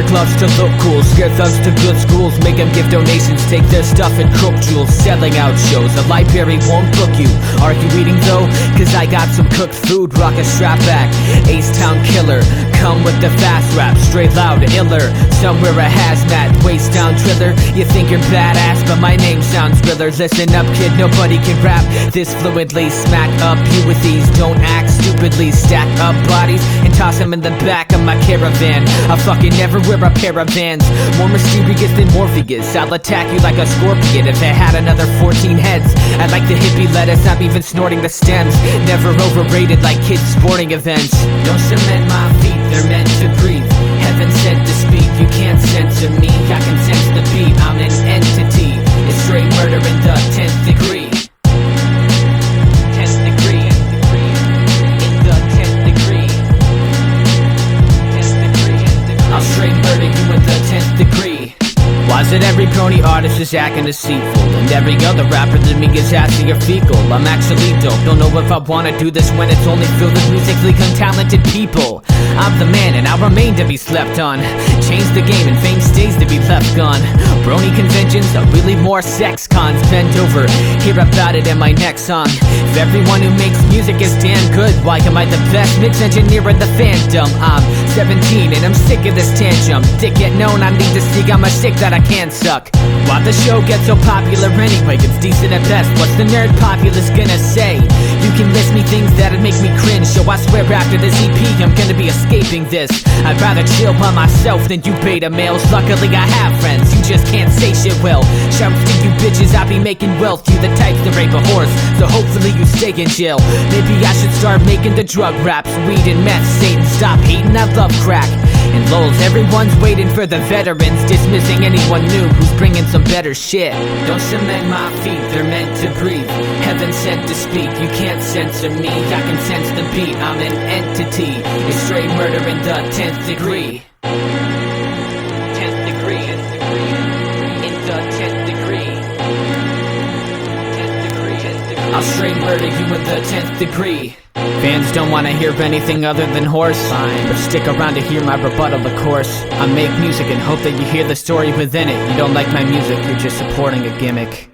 wear gloves to look cool, scare thugs to good schools, make them give donations, take their stuff and cook jewels. Selling out shows, the library won't book you. Are you eating though? Cause I got some cooked food, rock a strap back. Ace-Town killer, come with the fast rap, straight loud, iller. Somewhere a hazmat, waist down driller. You think you're badass, but my name sounds thriller. Listen up kid, nobody can rap this fluently. Smack up you with ease, don't act stupidly. Stack up bodies and toss them in the back of my caravan. I fucking never wear a pair of Vans. More mysterious than Morpheus, I'll attack you like a scorpion. If I had another 14 heads, I'd like the hippie lettuce, I'm even snorting the stems. Never overrated like kids' sporting events. Don't cement my feet, they're meant to breathe. Heaven sent to speak, you can't censor me. I can sense the beat, I'm an entity. It's straight murder in the 10th degree. 10th degree. In the 10th degree. 10th degree. I'll straight murder you in the 10th degree. Why is it every pony artist is acting deceitful, and every other rapper than me is assy or fecal? I'm actually dope, don't know if I wanna do this when it's only filled with musically untalented people. I'm the man and I'll remain to be slept on. Change the game and fame stays to be left gone. Brony conventions are really more sex cons. Bend over, hear about it in my next song. If everyone who makes music is damn good, why am I the best mix engineer in the fandom? I'm 17 and I'm sick of this tantrum. Dick get known, I need to see I'm a sick that I can't suck. Why the show gets so popular anyway? It's decent at best, what's the nerd populace gonna say? You can list me things that'd make me cringe, so I swear after this EP I'm gonna be escaping this. I'd rather chill by myself than you beta males. Luckily I have friends, you just can't say shit well. Shouts to you bitches, I be making wealth. You the types to rape a horse, so hopefully you stay in jail. Maybe I should start making the drug raps. Weed and meth, Satan, stop hating, I love crack. And lols, everyone's waiting for the veterans, dismissing anyone new who's bringing some better shit. Don't cement my feet, they're meant to breathe. Heaven sent to speak, you can't censor me. I can sense the beat, I'm an entity. It's straight murder in the 10th degree. 10th degree. In the 10th degree. 10th degree. I'll straight murder you in the 10th degree. Fans don't want to hear anything other than horse. Fine, but stick around to hear my rebuttal, of course. I make music and hope that you hear the story within it. You don't like my music, you're just supporting a gimmick.